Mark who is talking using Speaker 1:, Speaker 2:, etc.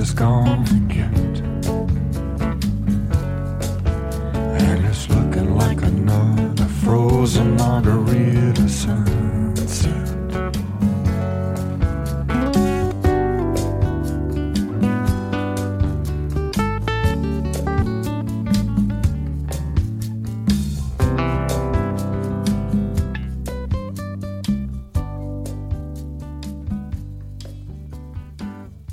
Speaker 1: is gonna get. And it's looking like another frozen